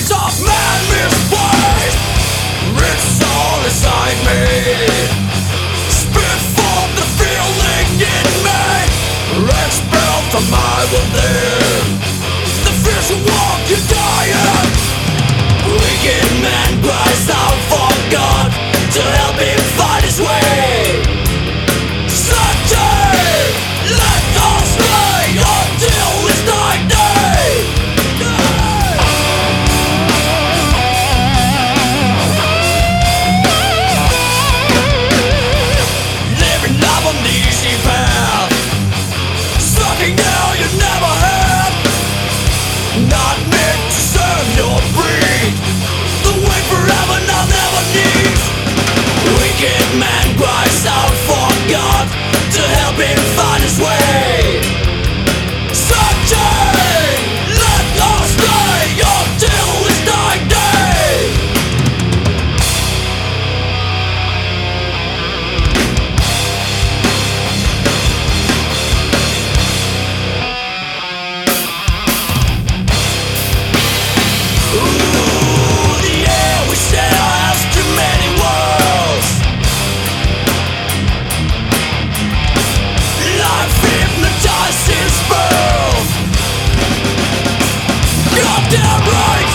of man misplaced. It's all inside me. Spit from the feeling in me. Expelled from my within. The fears you walk, you dying. Wicked man cries out for God to help him find his way. Sunday, let us stay until his night day. Living life on the easy path, sucking down you never had. Not meant to serve your breed. The way forever now never needs. Wicked man cries out for God to help him find his way. Sunday, let us stay until his dying day. Ooh, the air we share has too many worlds. Life hypnotizes both. Goddamn right.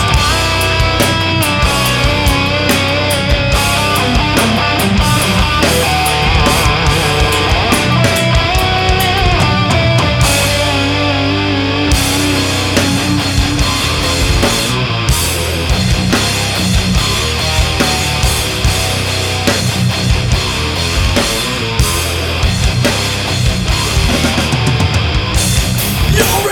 You're